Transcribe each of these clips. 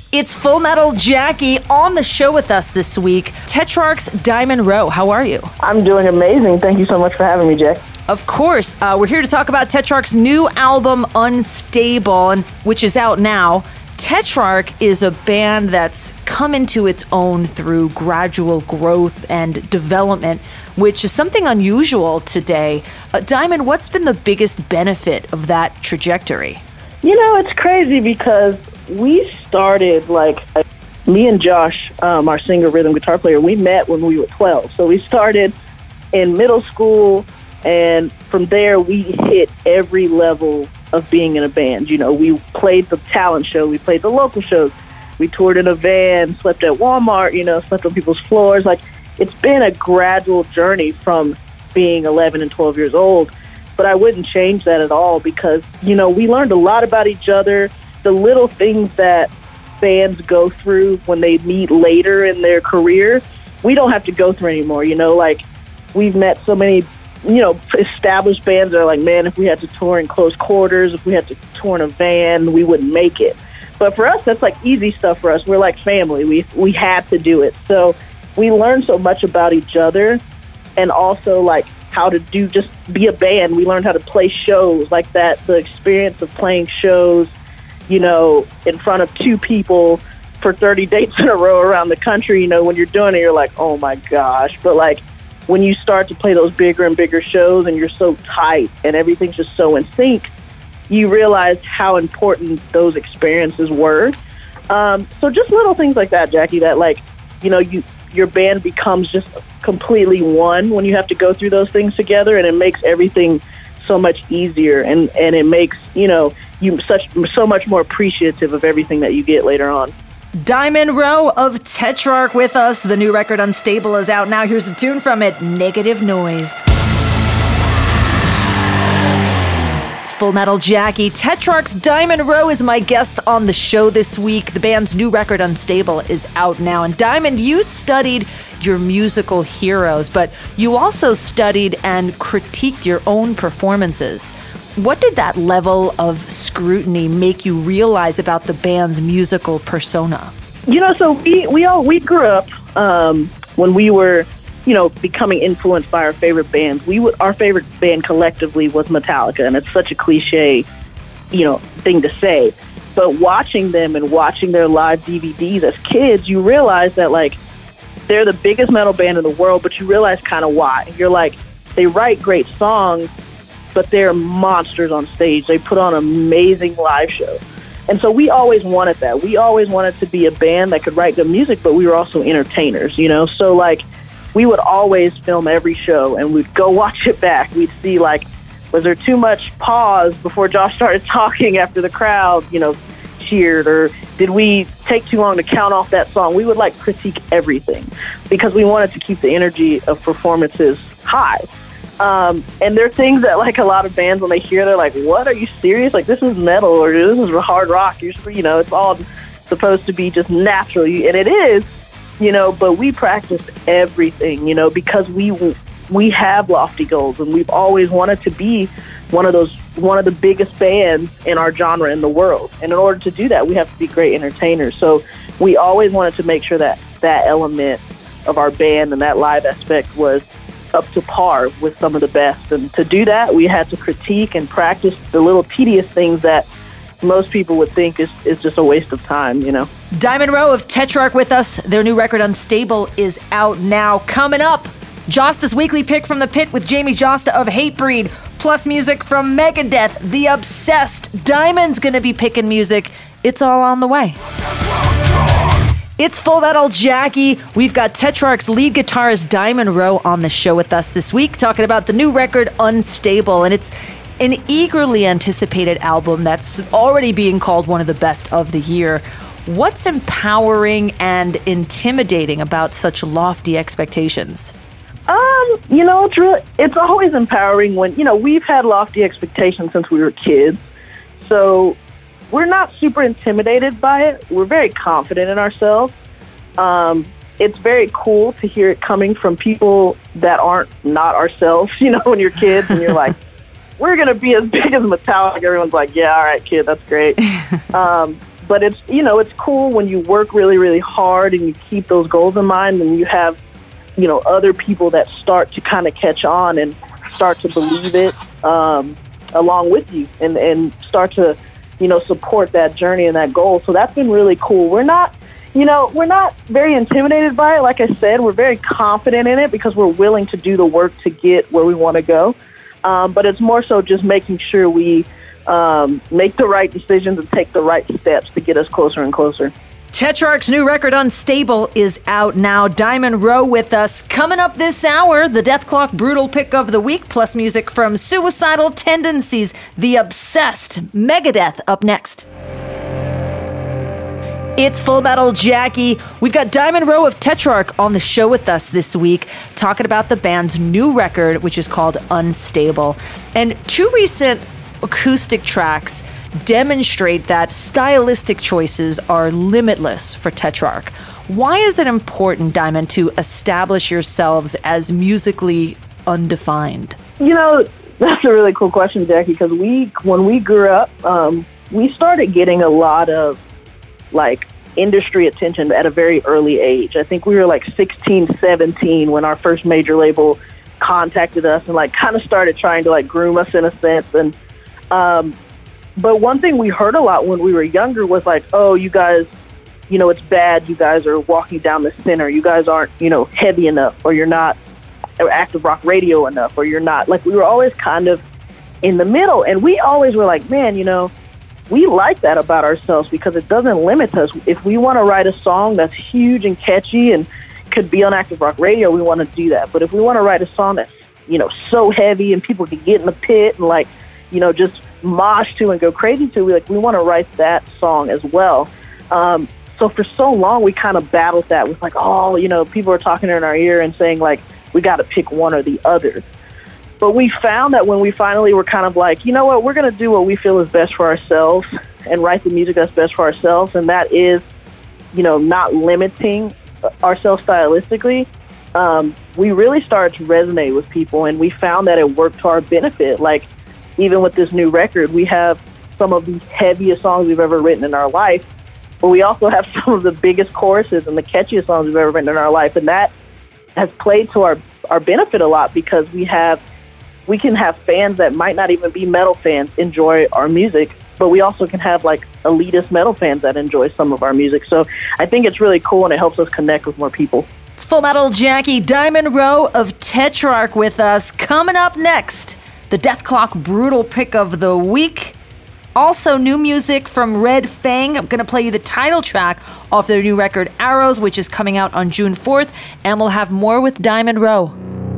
It's Full Metal Jackie on the show with us this week. Tetrarch's Diamond Rowe, how are you? I'm doing amazing. Thank you so much for having me, Jack. Of course. We're here to talk about Tetrarch's new album, Unstable, which is out now. Tetrarch is a band that's come into its own through gradual growth and development, which is something unusual today. Diamond, what's been the biggest benefit of that trajectory? You know, it's crazy because we started, me and Josh, our singer, rhythm guitar player, we met when we were 12. So we started in middle school, and from there we hit every level of being in a band. You know, we played the talent show, we played the local shows, we toured in a van, slept at Walmart, slept on people's floors. It's been a gradual journey from being 11 and 12 years old, but I wouldn't change that at all because, we learned a lot about each other. The little things that bands go through when they meet later in their career, we don't have to go through anymore. We've met so many, established bands that are like, man, if we had to tour in close quarters, if we had to tour in a van, we wouldn't make it. But for us, that's easy stuff for us. We're like family. We had to do it. So we learned so much about each other, and also how to just be a band. We learned how to play shows like that, the experience of playing shows, in front of two people for 30 dates in a row around the country. When you're doing it, you're like, oh my gosh. But when you start to play those bigger and bigger shows and you're so tight and everything's just so in sync, you realize how important those experiences were. So just little things like that, Jackie, that your band becomes just completely one when you have to go through those things together, and it makes everything so much easier, and it makes, you so much more appreciative of everything that you get later on. Diamond Rowe of Tetrarch with us. The new record Unstable is out now. Here's a tune from it, Negative Noise. It's Full Metal Jackie. Tetrarch's Diamond Rowe is my guest on the show this week. The band's new record Unstable is out now. And Diamond, you studied your musical heroes, but you also studied and critiqued your own performances. What did that level of scrutiny make you realize about the band's musical persona? So we grew up when we were, becoming influenced by our favorite bands. Our favorite band collectively was Metallica, and it's such a cliche, thing to say. But watching them and watching their live DVDs as kids, you realize that they're the biggest metal band in the world, but you realize kind of why. You're they write great songs, but they're monsters on stage. They put on amazing live shows. And so we always wanted that. We always wanted to be a band that could write good music, but we were also entertainers, So we would always film every show, and we'd go watch it back. We'd see was there too much pause before Josh started talking after the crowd, cheered, or did we take too long to count off that song? We would critique everything because we wanted to keep the energy of performances high. And there are things that a lot of bands, when they hear, they're like, what, are you serious? This is metal, or this is hard rock. It's all supposed to be just natural. And it is, but we practice everything, because we have lofty goals, and we've always wanted to be one of the biggest bands in our genre in the world. And in order to do that, we have to be great entertainers. So we always wanted to make sure that that element of our band and that live aspect was up to par with some of the best. And to do that, we had to critique and practice the little tedious things that most people would think is just a waste of time, Diamond Rowe of Tetrarch with us. Their new record Unstable is out now. Coming up, Josta's weekly pick from the pit with Jamie Josta of Hatebreed, plus music from Megadeth, The Obsessed. Diamond's gonna be picking music. It's all on the way. It's Full Metal Jackie. We've got Tetrarch's lead guitarist Diamond Rowe on the show with us this week, talking about the new record Unstable. And it's an eagerly anticipated album that's already being called one of the best of the year. What's empowering and intimidating about such lofty expectations? It's always empowering when, we've had lofty expectations since we were kids. So we're not super intimidated by it. We're very confident in ourselves. It's very cool to hear it coming from people that aren't not ourselves, when you're kids and you're like, we're going to be as big as Metallica. Everyone's like, yeah, all right, kid, that's great. But it's, it's cool when you work really, really hard and you keep those goals in mind, and you have, other people that start to kind of catch on and start to believe it along with you and start to, support that journey and that goal. So that's been really cool. We're not very intimidated by it. Like I said, we're very confident in it because we're willing to do the work to get where we want to go. But it's more so just making sure we make the right decisions and take the right steps to get us closer and closer. Tetrarch's new record, Unstable, is out now. Diamond Rowe with us. Coming up this hour, the Dethklok Brutal Pick of the Week, plus music from Suicidal Tendencies, The Obsessed, Megadeth up next. It's Full Metal Jackie. We've got Diamond Rowe of Tetrarch on the show with us this week, talking about the band's new record, which is called Unstable. And two recent acoustic tracks demonstrate that stylistic choices are limitless for Tetrarch. Why is it important, Diamond, to establish yourselves as musically undefined? That's a really cool question, Jackie, because when we grew up, we started getting a lot of industry attention at a very early age. I think we were 16, 17 when our first major label contacted us and kind of started trying to groom us in a sense. And but one thing we heard a lot when we were younger was oh, you guys, it's bad. You guys are walking down the center. You guys aren't, heavy enough, or you're not active rock radio enough, or you're not. We were always kind of in the middle, and we always were man, we like that about ourselves because it doesn't limit us. If we want to write a song that's huge and catchy and could be on active rock radio, we want to do that. But if we want to write a song that's, so heavy and people can get in the pit and just mosh to and go crazy to, we want to write that song as well. So for so long, we kind of battled that with people are talking in our ear and saying we got to pick one or the other. But we found that when we finally were kind of we're going to do what we feel is best for ourselves and write the music that's best for ourselves. And that is, not limiting ourselves stylistically. We really started to resonate with people, and we found that it worked to our benefit. Even with this new record, we have some of the heaviest songs we've ever written in our life, but we also have some of the biggest choruses and the catchiest songs we've ever written in our life. And that has played to our benefit a lot because we can have fans that might not even be metal fans enjoy our music, but we also can have elitist metal fans that enjoy some of our music. So I think it's really cool, and it helps us connect with more people. It's Full Metal Jackie. Diamond Rowe of Tetrarch with us. Coming up next, the Dethklok Brutal Pick of the Week. Also, new music from Red Fang. I'm going to play you the title track off their new record, Arrows, which is coming out on June 4th. And we'll have more with Diamond Rowe.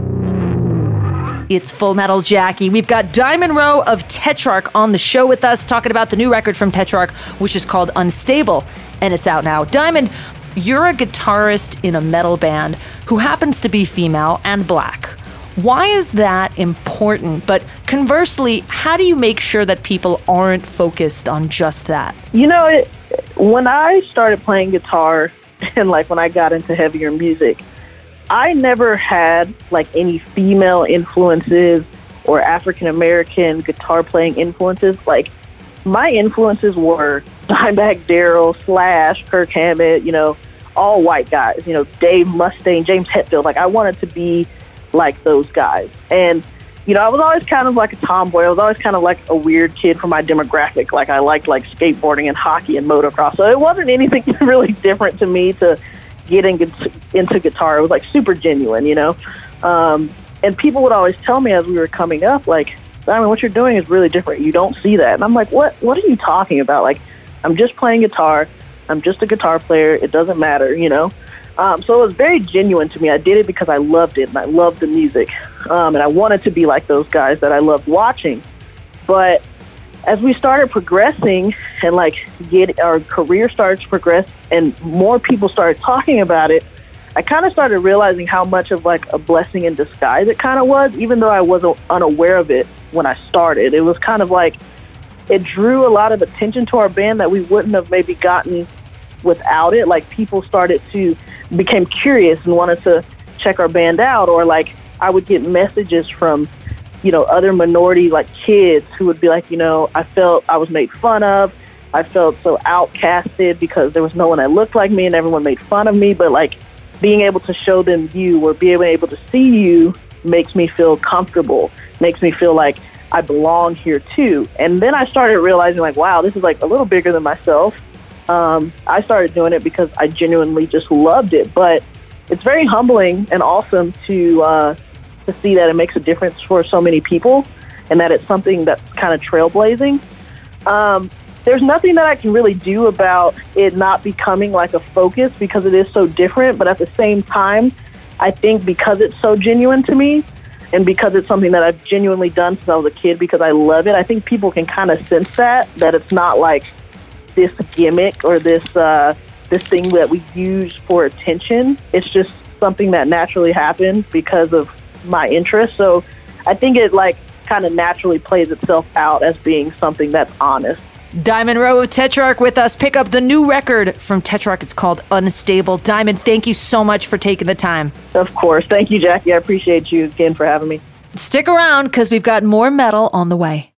It's Full Metal Jackie. We've got Diamond Rowe of Tetrarch on the show with us, talking about the new record from Tetrarch, which is called Unstable, and it's out now. Diamond, you're a guitarist in a metal band who happens to be female and black. Why is that important? But conversely, how do you make sure that people aren't focused on just that? When I started playing guitar and when I got into heavier music, I never had any female influences or African-American guitar playing influences. My influences were Dimebag Darrell, Slash, Kirk Hammett, all white guys, Dave Mustaine, James Hetfield. I wanted to be like those guys. And, I was always kind of like a tomboy. I was always kind of like a weird kid for my demographic. I liked skateboarding and hockey and motocross. So it wasn't anything really different to me to get into guitar. It was super genuine, and people would always tell me as we were coming up, Simon, what you're doing is really different. You don't see that. And I'm what are you talking about? I'm just playing guitar. I'm just a guitar player. It doesn't matter, So it was very genuine to me. I did it because I loved it, and I loved the music. And I wanted to be like those guys that I loved watching. But as we started progressing and our career started to progress and more people started talking about it, I kind of started realizing how much of a blessing in disguise it kind of was, even though I wasn't unaware of it when I started. It was kind of it drew a lot of attention to our band that we wouldn't have maybe gotten without it. People became curious and wanted to check our band out, or I would get messages from other minority kids who would be I felt I was made fun of, I felt so outcasted because there was no one that looked like me and everyone made fun of me. But like being able to show them you or being able to see you makes me feel comfortable, makes me feel like I belong here too. And then I started realizing like, wow, this is like a little bigger than myself. I started doing it because I genuinely just loved it. But it's very humbling and awesome to see that it makes a difference for so many people and that it's something that's kind of trailblazing. There's nothing that I can really do about it not becoming like a focus because it is so different. But at the same time, I think because it's so genuine to me and because it's something that I've genuinely done since I was a kid because I love it, I think people can kind of sense that it's not like this gimmick or this thing that we use for attention. It's just something that naturally happened because of my interest. So I think it like kind of naturally plays itself out as being something that's honest. Diamond Rowe of Tetrarch with us. Pick up the new record from Tetrarch. It's called Unstable. Diamond, thank you so much for taking the time. Of course. Thank you, Jackie. I appreciate you again for having me. Stick around because we've got more metal on the way.